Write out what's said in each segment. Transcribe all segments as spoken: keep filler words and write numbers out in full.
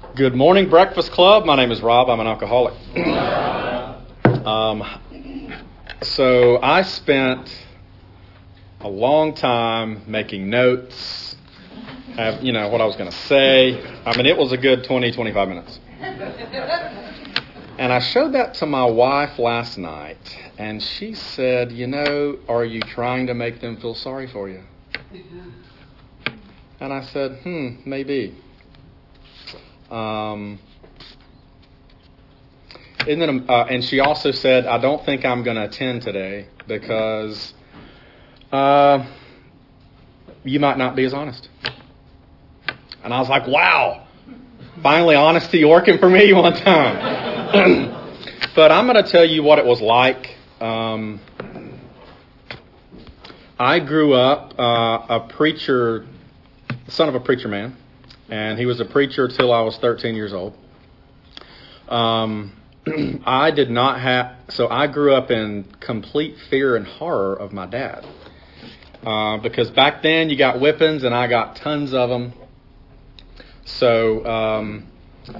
Good morning, Breakfast Club. My name is Rob. I'm an alcoholic. um, so I spent a long time making notes, have, you know, what I was going to say. I mean, it was a good twenty, twenty-five minutes. And I showed that to my wife last night, and she said, you know, are you trying to make them feel sorry for you? And I said, hmm, maybe. Um, and then, uh, and she also said, I don't think I'm going to attend today because uh, you might not be as honest. And I was like, wow, finally honesty working for me one time. But I'm going to tell you what it was like. Um, I grew up uh, a preacher, the son of a preacher man. And he was a preacher till I was thirteen years old. Um, I did not have, so I grew up in complete fear and horror of my dad. Uh, because back then you got whippings and I got tons of them. So um,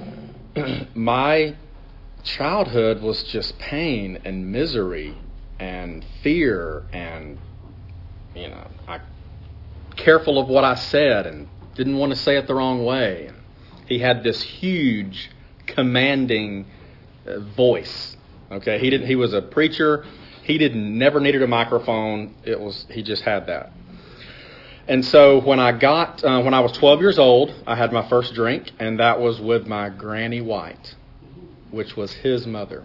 my childhood was just pain and misery and fear and, you know, I careful of what I said and didn't want to say it the wrong way. He had this huge, commanding uh, voice. Okay, he didn't. He was a preacher. He didn't. Never needed a microphone. It was. He just had that. And so when I got, uh, when I was twelve years old, I had my first drink, and that was with my Granny White, which was his mother.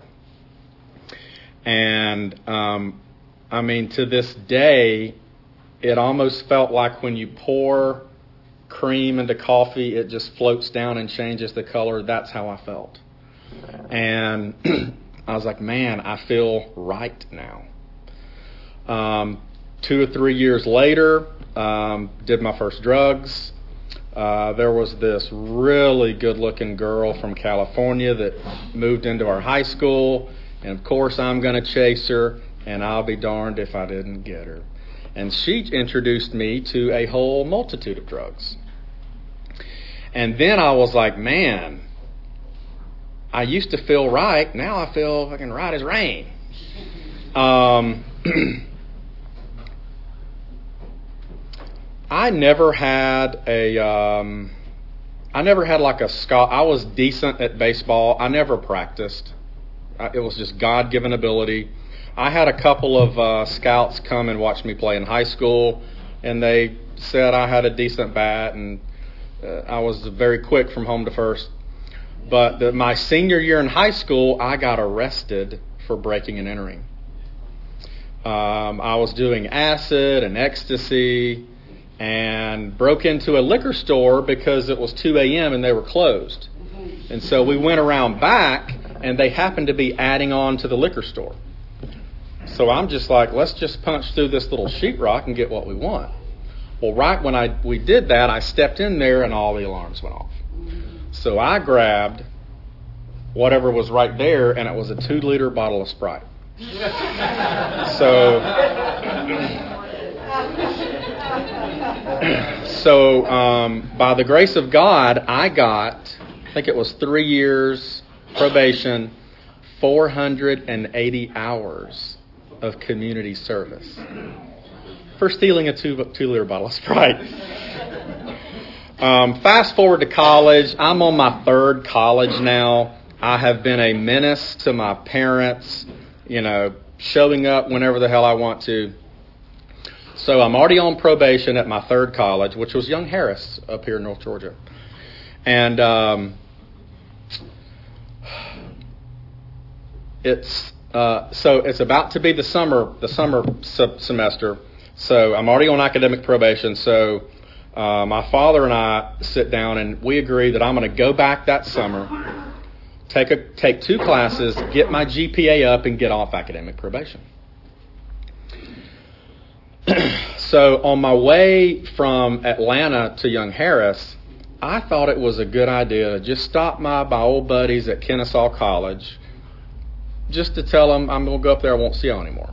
And um, I mean, to this day, it almost felt like when you pour cream into coffee, it just floats down and changes the color. That's how I felt. And I was like, man, I feel right now. Um, two or three years later, um, did my first drugs. Uh, there was this really good-looking girl from California that moved into our high school. And, of course, I'm going to chase her, and I'll be darned if I didn't get her. And she introduced me to a whole multitude of drugs. And then I was like, man, I used to feel right. Now I feel fucking right as rain. Um, I never had a, um, I never had like a scout. I was decent at baseball. I never practiced. It was just God-given ability. I had a couple of uh, scouts come and watch me play in high school, and they said I had a decent bat, and uh, I was very quick from home to first. But the, my senior year in high school, I got arrested for breaking and entering. Um, I was doing acid and ecstasy, and broke into a liquor store because it was two a.m. and they were closed. And so we went around back, and they happened to be adding on to the liquor store. So I'm just like, let's just punch through this little sheetrock and get what we want. Well, right when I we did that, I stepped in there and all the alarms went off. So I grabbed whatever was right there, and it was a two-liter bottle of Sprite. So, so um, by the grace of God, I got, I think it was three years probation, four hundred eighty hours of community service for stealing a two, two-liter bottle of Sprite. Um, fast forward to college. I'm on my third college now. I have been a menace to my parents, you know, showing up whenever the hell I want to. So I'm already on probation at my third college, which was Young Harris up here in North Georgia. And um, it's uh, so it's about to be the summer the summer sub- semester. So I'm already on academic probation. So uh, my father and I sit down and we agree that I'm going to go back that summer, take a take two classes, get my G P A up, and get off academic probation. So on my way from Atlanta to Young Harris, I thought it was a good idea to just stop my, my old buddies at Kennesaw College just to tell them I'm going to go up there, I won't see y'all anymore.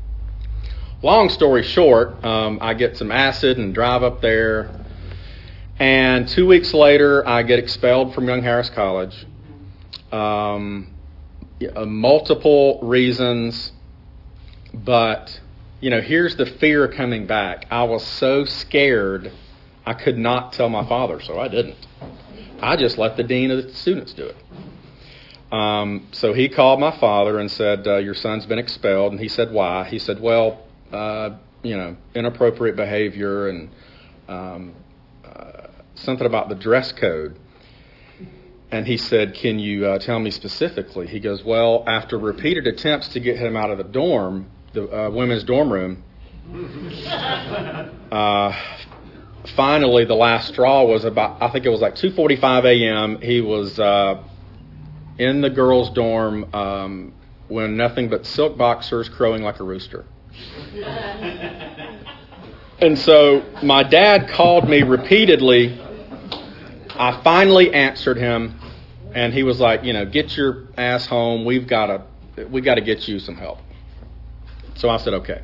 Long story short, um, I get some acid and drive up there, And two weeks later, I get expelled from Young Harris College. Um, uh, multiple reasons, but, you know, here's the fear coming back. I was so scared I could not tell my father, so I didn't. I just let the dean of the students do it. Um, so he called my father and said, uh, your son's been expelled. And he said, why? He said, well, uh, you know, inappropriate behavior and um, uh, something about the dress code. And he said, can you uh, tell me specifically? He goes, well, after repeated attempts to get him out of the dorm, the uh, women's dorm room, uh, finally the last straw was about, I think it was like two forty-five a.m. He was uh, in the girls' dorm um, when nothing but silk boxers crowing like a rooster. And so my dad called me repeatedly. I finally answered him, and he was like, you know, get your ass home. We've got to, we got to get you some help. So I said, okay.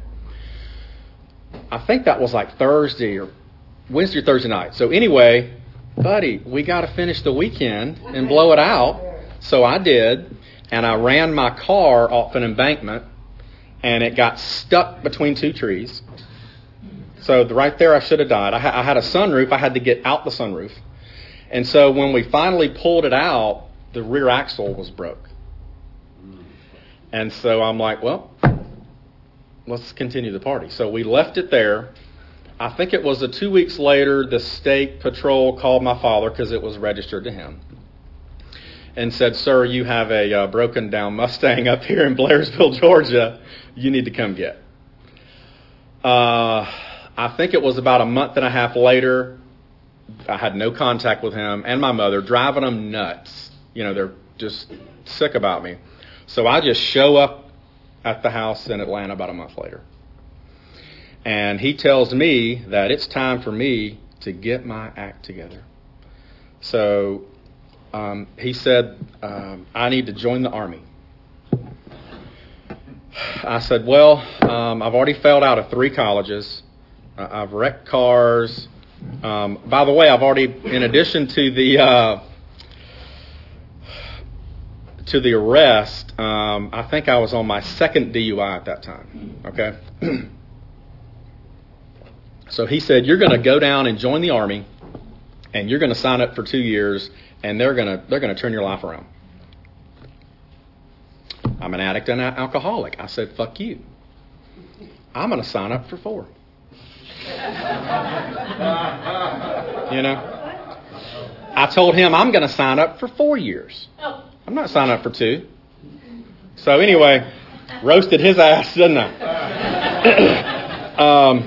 I think that was like Thursday or Wednesday or Thursday night. So anyway, buddy, we got to finish the weekend and blow it out. So I did, and I ran my car off an embankment, and it got stuck between two trees. So right there, I should have died. I, ha- I had a sunroof. I had to get out the sunroof. And so when we finally pulled it out, the rear axle was broke. And so I'm like, well, let's continue the party. So we left it there. I think it was a two weeks later, the state patrol called my father because it was registered to him and said, sir, you have a uh, broken down Mustang up here in Blairsville, Georgia. You need to come get. Uh, I think it was about a month and a half later. I had no contact with him and my mother, driving them nuts. You know, they're just sick about me. So I just show up at the house in Atlanta about a month later. And he tells me that it's time for me to get my act together. So um, he said, um, I need to join the Army. I said, well, um, I've already failed out of three colleges. Uh, I've wrecked cars. Um, by the way, I've already, in addition to the uh, to the arrest, um, I think I was on my second D U I at that time. Okay. So he said, you're going to go down and join the Army, and you're going to sign up for two years, and they're going to they're going to turn your life around. I'm an addict and an alcoholic. I said, fuck you. I'm going to sign up for four. You know, I told him I'm going to sign up for four years. I'm not signing up for two. So anyway, roasted his ass, didn't I? um,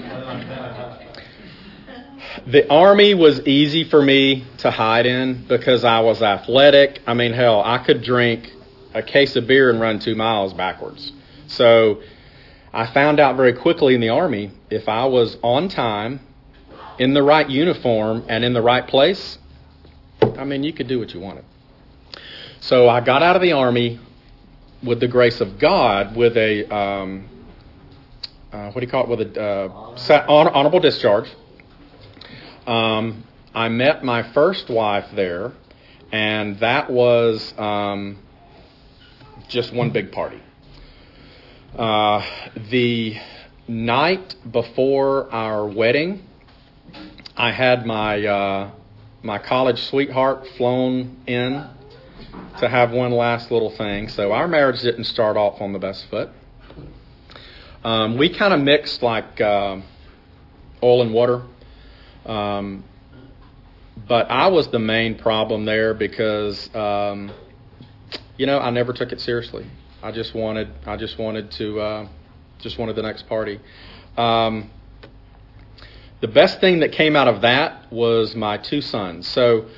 the Army was easy for me to hide in because I was athletic. I mean, hell, I could drink a case of beer and run two miles backwards. So I found out very quickly in the Army, if I was on time, in the right uniform, and in the right place, I mean, you could do what you wanted. So I got out of the Army with the grace of God, with a, um, uh, what do you call it, with a uh, honorable discharge. Um, I met my first wife there, and that was um, just one big party. Uh, the night before our wedding, I had my uh, my college sweetheart flown in to have one last little thing. So our marriage didn't start off on the best foot. Um, we kind of mixed like uh, oil and water. Um, but I was the main problem there because, um, you know, I never took it seriously. I just wanted, I just wanted to, uh, just wanted the next party. Um, the best thing that came out of that was my two sons. So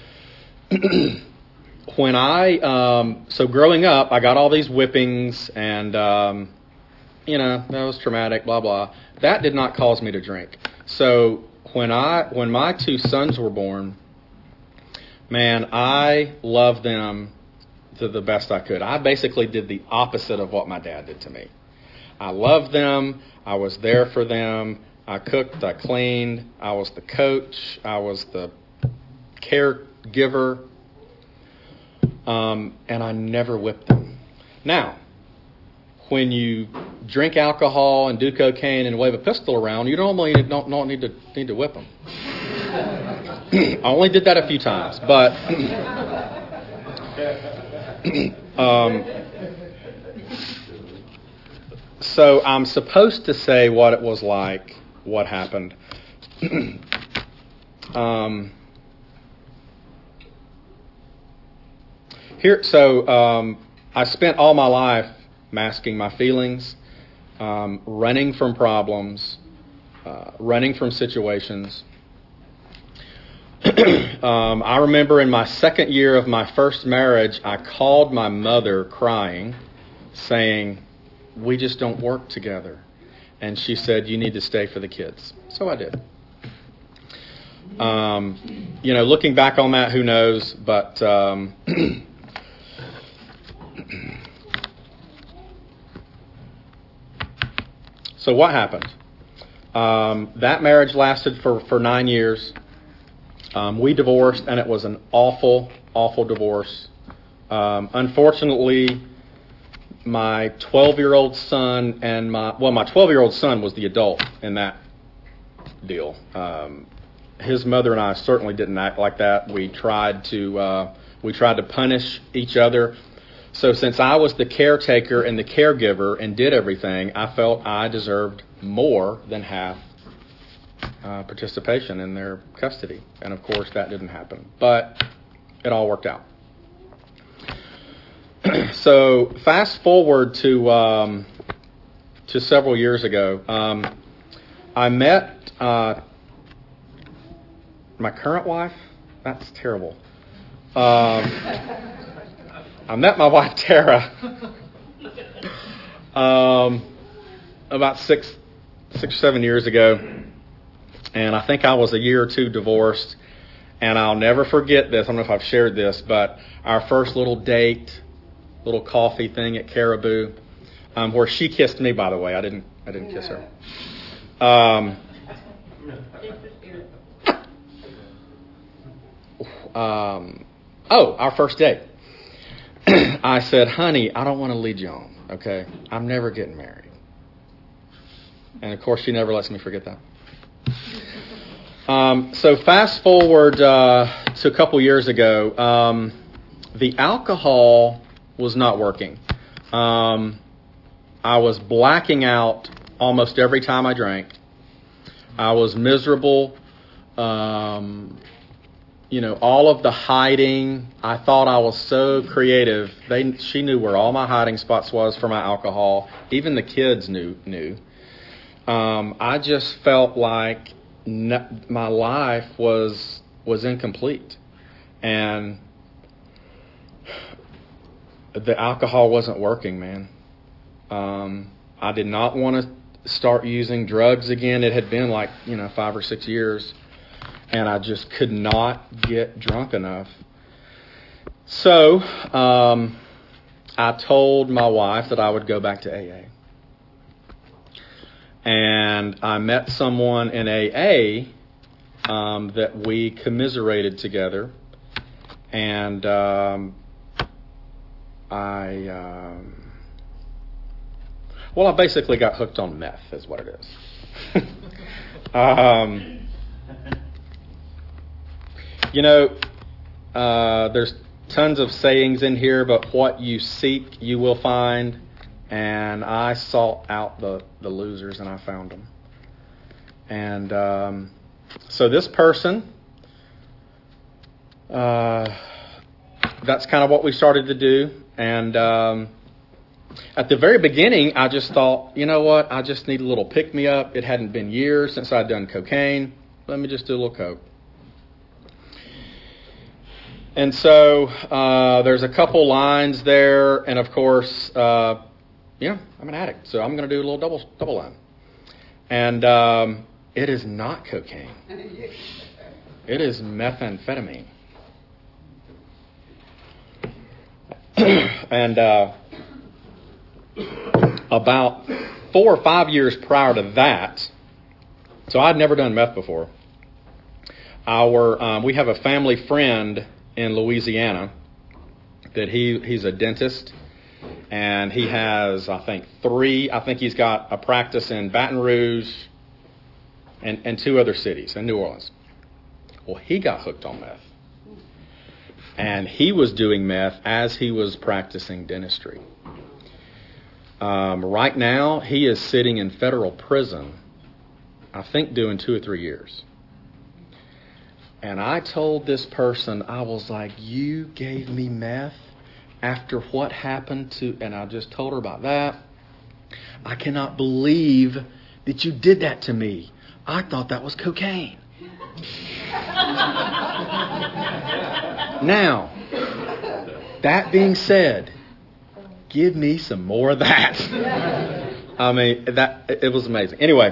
when I, um, so growing up, I got all these whippings and, um, you know, that was traumatic, blah, blah. That did not cause me to drink. So when I, when my two sons were born, man, I loved them to the best I could. I basically did the opposite of what my dad did to me. I loved them. I was there for them. I cooked. I cleaned. I was the coach. I was the caregiver, um, and I never whipped them. Now, when you drink alcohol and do cocaine and wave a pistol around, you normally don't, don't need to need to whip them. I only did that a few times, but um, so I'm supposed to say what it was like, what happened. um, here, so um, I spent all my life masking my feelings, um, running from problems, uh, running from situations. um, I remember in my second year of my first marriage, I called my mother crying, saying, "We just don't work together." And she said, "You need to stay for the kids." So I did. Um, you know, looking back on that, who knows? But um, so what happened? Um, that marriage lasted for, for nine years. Um, we divorced, and it was an awful, awful divorce. Um, unfortunately, my twelve-year-old son and my, well, my twelve-year-old son was the adult in that deal. Um, his mother and I certainly didn't act like that. We tried to, uh, we tried to punish each other. So since I was the caretaker and the caregiver and did everything, I felt I deserved more than half uh, participation in their custody. And of course, that didn't happen. But it all worked out. So fast forward to um, to several years ago, um, I met uh, my current wife. That's terrible. Um, I met my wife Tara um, about six, six or seven years ago, and I think I was a year or two divorced. And I'll never forget this. I don't know if I've shared this, but our first little date, little coffee thing at Caribou, um, where she kissed me. By the way, I didn't. I didn't kiss her. Um, um, oh, our first date. I said, "Honey, I don't want to lead you on. Okay, I'm never getting married." And of course, she never lets me forget that. Um, so fast forward uh, to a couple years ago, um, the alcohol was not working. Um, I was blacking out almost every time I drank. I was miserable. Um, you know, all of the hiding. I thought I was so creative. They, she knew where all my hiding spots was for my alcohol. Even the kids knew. knew. Um, I just felt like no, my life was was incomplete, and the alcohol wasn't working, man. Um, I did not want to start using drugs again. It had been like, you know, five or six years, and I just could not get drunk enough. So um, I told my wife that I would go back to A A. And I met someone in A A um, that we commiserated together, and um, I, um, well, I basically got hooked on meth, is what it is. um, you know, uh, there's tons of sayings in here, but what you seek, you will find. And I sought out the, the losers, and I found them. And um, so this person, uh, that's kind of what we started to do. And um, at the very beginning, I just thought, you know what, I just need a little pick-me-up. It hadn't been years since I'd done cocaine. Let me just do a little coke. And so uh, there's a couple lines there, and of course, uh, yeah, I'm an addict, so I'm going to do a little double double line. And um, it is not cocaine. It is methamphetamine. And uh, about four or five years prior to that, so I'd never done meth before, our um, we have a family friend in Louisiana that he he's a dentist, and he has I think three. I think he's got a practice in Baton Rouge and and two other cities in New Orleans. Well, he got hooked on meth, and he was doing meth as he was practicing dentistry. Um, right now, he is sitting in federal prison, I think doing two or three years. And I told this person, I was like, you gave me meth after what happened to, and I just told her about that. I cannot believe that you did that to me. I thought that was cocaine. Now, that being said, give me some more of that. I mean, that it was amazing. Anyway,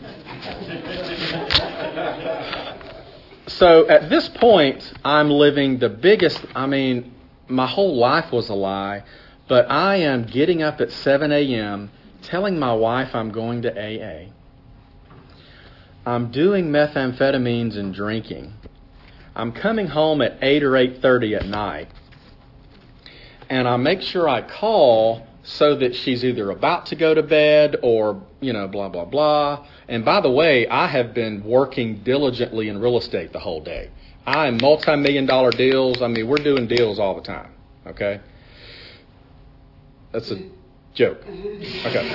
so at this point, I'm living the biggest, I mean, my whole life was a lie, but I am getting up at seven a.m., telling my wife I'm going to A A. I'm doing methamphetamines and drinking. I'm coming home at eight or eight thirty at night. And I make sure I call so that she's either about to go to bed or, you know, blah, blah, blah. And by the way, I have been working diligently in real estate the whole day. I am multi-million dollar deals. I mean, we're doing deals all the time. Okay? That's a joke. Okay.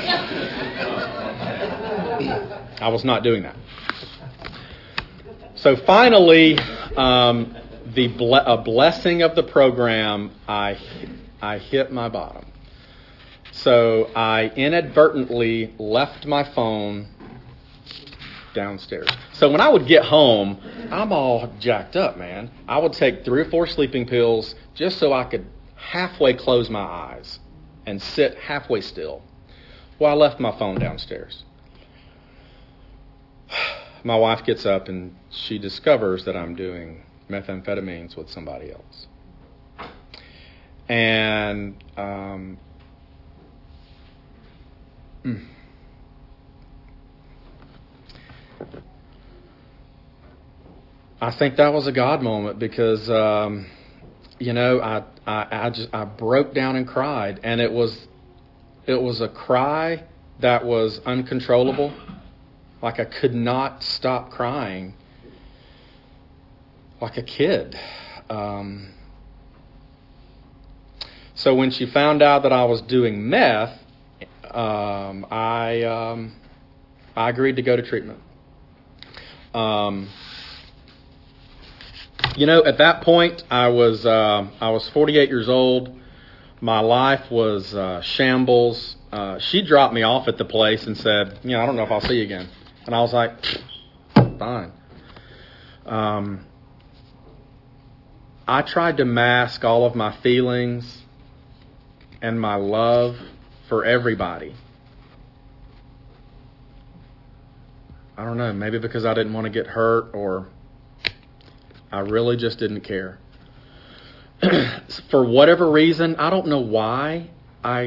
I was not doing that. So finally, um, the ble- a blessing of the program, I I hit my bottom. So I inadvertently left my phone downstairs. So when I would get home, I'm all jacked up, man. I would take three or four sleeping pills just so I could halfway close my eyes and sit halfway still. Well, I left my phone downstairs. My wife gets up and she discovers that I'm doing methamphetamines with somebody else. And um, mm, I think that was a God moment because, um, you know, I, I I just I broke down and cried, and it was it was a cry that was uncontrollable. Like I could not stop crying like a kid. Um, so when she found out that I was doing meth, um, I um, I agreed to go to treatment. Um, you know, at that point, I was uh, I was forty-eight years old. My life was uh, shambles. Uh, she dropped me off at the place and said, "You know, I don't know if I'll see you again." And I was like, fine. Um, I tried to mask all of my feelings and my love for everybody. I don't know, maybe because I didn't want to get hurt or I really just didn't care. For whatever reason, I don't know why, I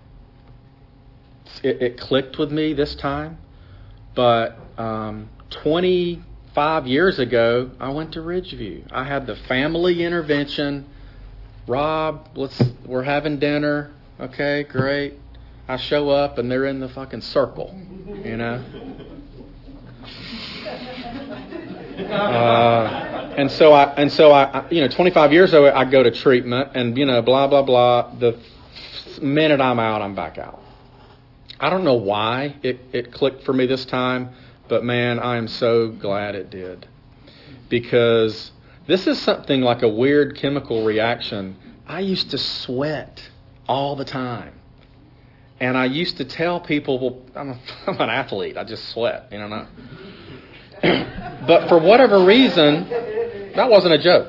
it, it clicked with me this time. But um, twenty-five years ago, I went to Ridgeview. I had the family intervention. Rob, let's we're having dinner. Okay, great. I show up and they're in the fucking circle, you know. Uh, and so I and so I, you know, twenty-five years ago, I go to treatment, and you know, blah blah blah. The minute I'm out, I'm back out. I don't know why it, it clicked for me this time, but man, I am so glad it did. Because this is something like a weird chemical reaction. I used to sweat all the time. And I used to tell people, well, I'm, a, I'm an athlete, I just sweat, you know. Not. But for whatever reason, that wasn't a joke.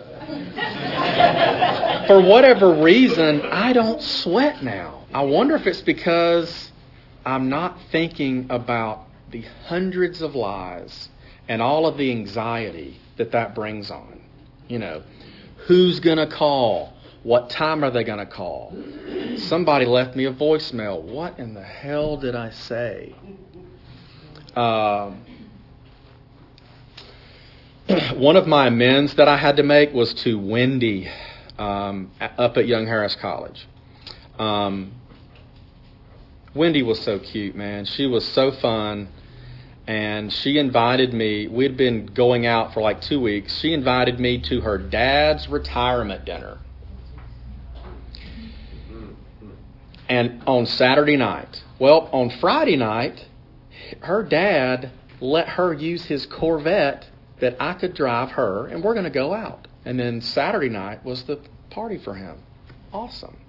For whatever reason, I don't sweat now. I wonder if it's because I'm not thinking about the hundreds of lies and all of the anxiety that that brings on. You know, who's going to call? What time are they going to call? Somebody left me a voicemail. What in the hell did I say? Um, one of my amends that I had to make was to Wendy um, up at Young Harris College. Um, Wendy was so cute, man. She was so fun. And she invited me. We'd been going out for like two weeks. She invited me to her dad's retirement dinner. And on Saturday night. Well, on Friday night, her dad let her use his Corvette that I could drive her, and we're going to go out. And then Saturday night was the party for him. Awesome.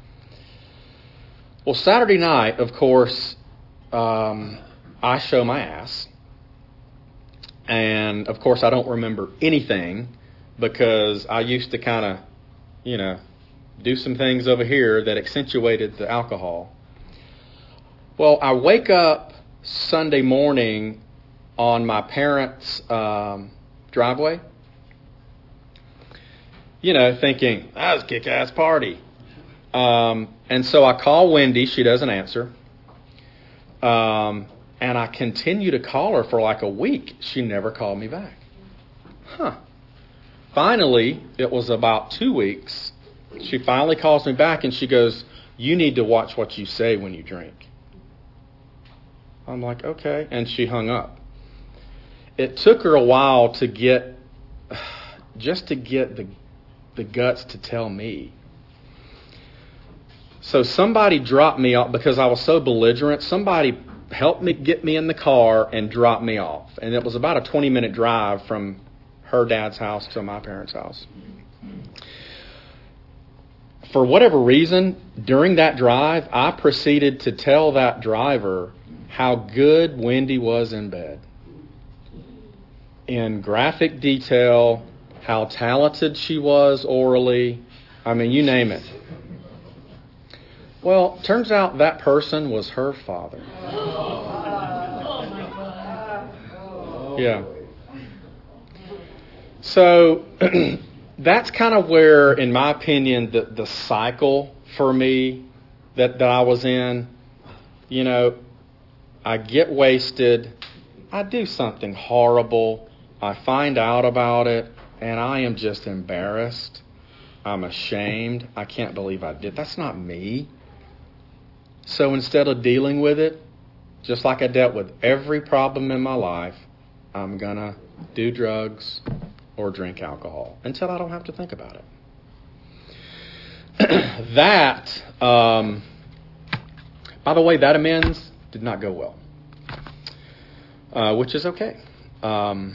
Well, Saturday night, of course, um, I show my ass. And, of course, I don't remember anything because I used to kind of, you know, do some things over here that accentuated the alcohol. Well, I wake up Sunday morning on my parents' um, driveway, you know, thinking, that was a kick-ass party. Um, and so I call Wendy. She doesn't answer. Um, and I continue to call her for like a week. She never called me back. Huh. Finally, it was about two weeks. She finally calls me back and she goes, you need to watch what you say when you drink. I'm like, okay. And she hung up. It took her a while to get, just to get the, the guts to tell me. So somebody dropped me off because I was so belligerent. Somebody helped me get me in the car and drop me off. And it was about a twenty minute drive from her dad's house to my parents' house. For whatever reason, during that drive, I proceeded to tell that driver how good Wendy was in bed. In graphic detail, how talented she was orally. I mean, you name it. Well, turns out that person was her father. Yeah. So that's kind of where, in my opinion, the, the cycle for me that, that I was in, you know, I get wasted, I do something horrible, I find out about it, and I am just embarrassed. I'm ashamed. I can't believe I did. That's not me. So instead of dealing with it, just like I dealt with every problem in my life, I'm going to do drugs or drink alcohol until I don't have to think about it. that, um, by the way, that amends did not go well, uh, which is okay. Um,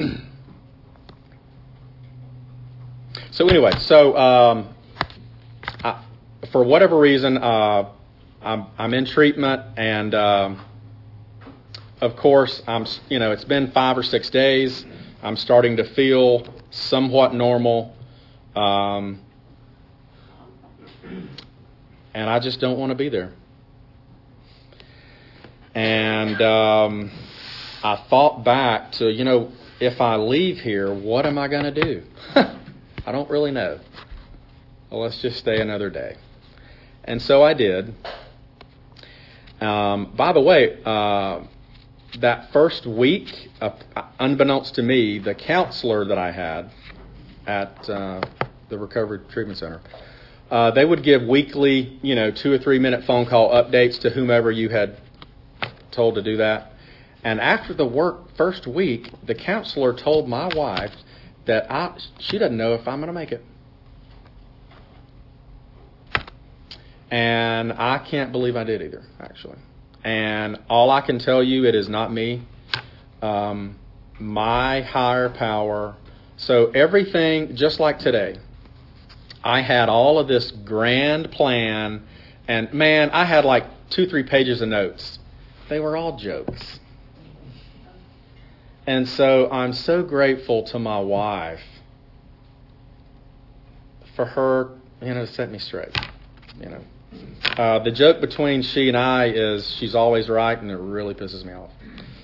so anyway, so um, I, for whatever reason, uh, I'm, I'm in treatment, and um, of course, I'm you know it's been five or six days. I'm starting to feel somewhat normal, um, and I just don't want to be there. And um, I thought back to, you know, if I leave here, what am I going to do? I don't really know. Well, let's just stay another day. And so I did. Um, by the way, uh, that first week, uh, unbeknownst to me, the counselor that I had at uh, the Recovery Treatment Center, uh, they would give weekly, you know, two or three minute phone call updates to whomever you had told to do that. And after the work first week, the counselor told my wife that I, she doesn't know if I'm going to make it. And I can't believe I did either, actually. And all I can tell you, it is not me. Um, my higher power. So everything, just like today, I had all of this grand plan. And man, I had like two, three pages of notes. They were all jokes. And so I'm so grateful to my wife for her, you know, to set me straight, you know. Uh, the joke between she and I is she's always right, and it really pisses me off.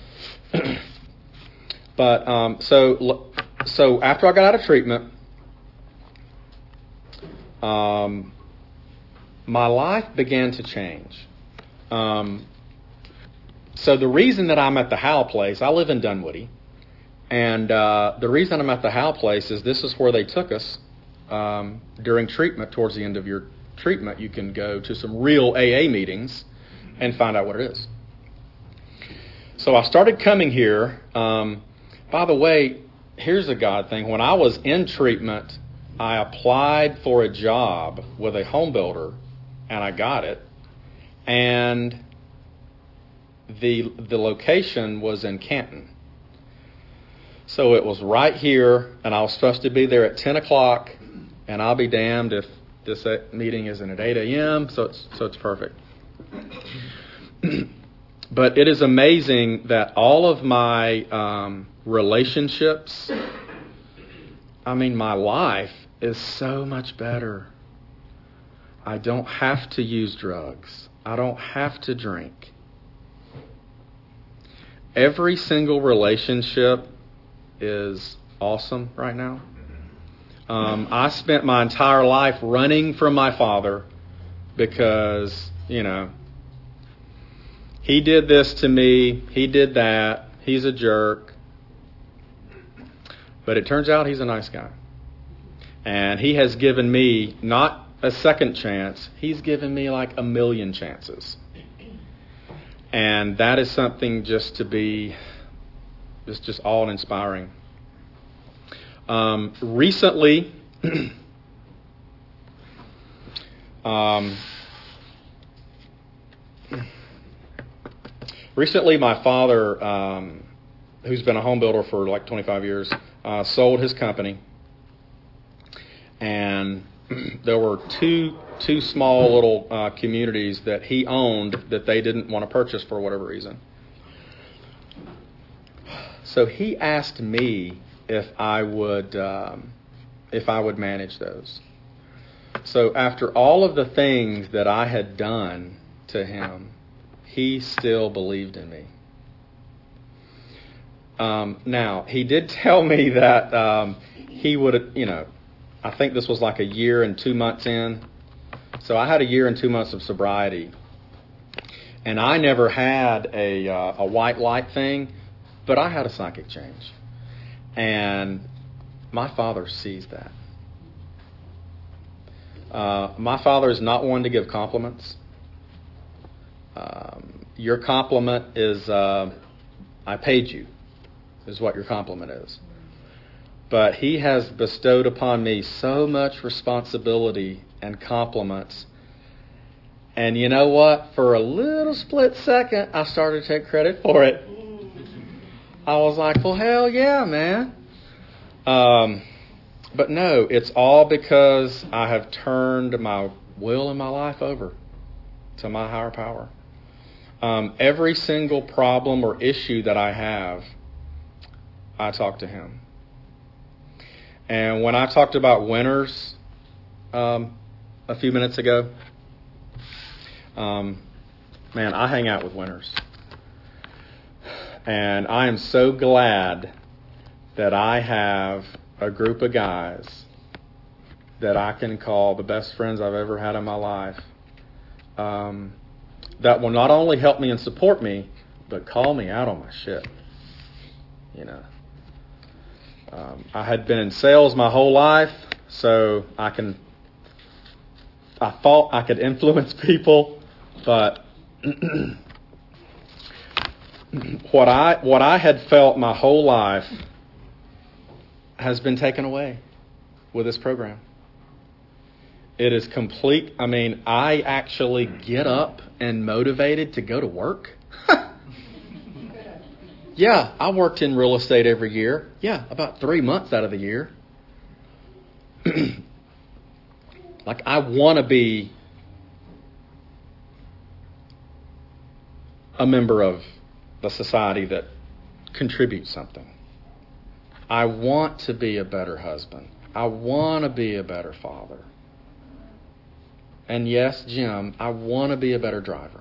But um, so so after I got out of treatment, um, my life began to change. Um, so the reason that I'm at the Howell place, I live in Dunwoody, And uh, the reason I'm at the Howe place is this is where they took us um, during treatment. Towards the end of your treatment, you can go to some real A A meetings and find out what it is. So I started coming here. Um, by the way, here's a God thing. When I was in treatment, I applied for a job with a home builder, and I got it. And the the location was in Canton. So it was right here, and I was supposed to be there at ten o'clock, and I'll be damned if this meeting isn't at eight a.m., so it's, so it's perfect. But it is amazing that all of my um, relationships, I mean, my life is so much better. I don't have to use drugs. I don't have to drink. Every single relationship is awesome right now. Um, I spent my entire life running from my father because, you know, he did this to me, he did that, he's a jerk. But it turns out he's a nice guy. And he has given me not a second chance, he's given me like a million chances. And that is something just to be, just, just awe-inspiring. Um, recently, um, recently my father, um, who's been a home builder for like twenty-five years, uh, sold his company. And there were two two small little uh, communities that he owned that they didn't want to purchase for whatever reason. So he asked me if I would um, if I would manage those. So after all of the things that I had done to him, he still believed in me. Um, now, he did tell me that um, he would, you know, I think this was like a year and two months in. So I had a year and two months of sobriety. And I never had a, uh, a white light thing, but I had a psychic change. And my father sees that. Uh, my father is not one to give compliments. Um, your compliment is, uh, I paid you, is what your compliment is. But he has bestowed upon me so much responsibility and compliments. And you know what? For a little split second, I started to take credit for it. I was like, well, hell yeah, man. Um, but no, it's all because I have turned my will and my life over to my higher power. Um, every single problem or issue that I have, I talk to him. And when I talked about winners um, a few minutes ago, um, man, I hang out with winners. And I am so glad that I have a group of guys that I can call the best friends I've ever had in my life, um, that will not only help me and support me, but call me out on my shit. You know. Um, I had been in sales my whole life, so I can, I thought I could influence people, but what I what I had felt my whole life has been taken away with this program. It is complete. I mean, I actually get up and motivated to go to work. Yeah, I worked in real estate every year. Yeah, about three months out of the year. Like, I want to be a member of the society that contributes something. I want to be a better husband. I want to be a better father. And yes, Jim, I want to be a better driver.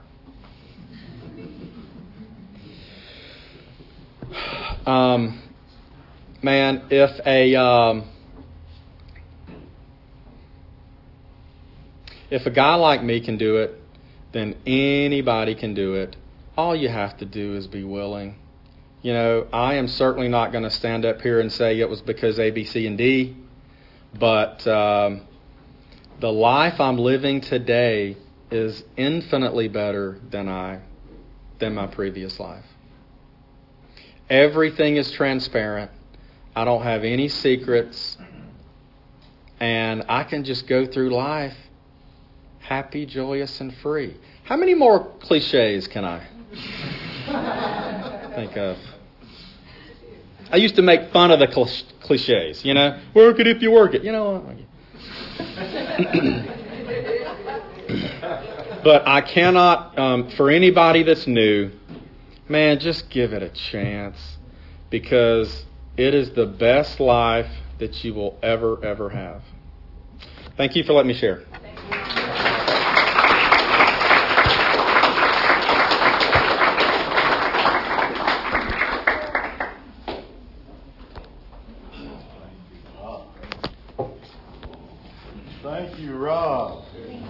Um, man, if a um, if a guy like me can do it, then anybody can do it. All you have to do is be willing. You know, I am certainly not going to stand up here and say it was because A, B, C, and D, but um, the life I'm living today is infinitely better than I than my previous life. Everything is transparent. I don't have any secrets. And I can just go through life happy, joyous, and free. How many more cliches can I think of? I used to make fun of the cliches, you know. Work it if you work it. You know. But I cannot, um, for anybody that's new, man, just give it a chance. Because it is the best life that you will ever, ever have. Thank you for letting me share. Thank you, Rob.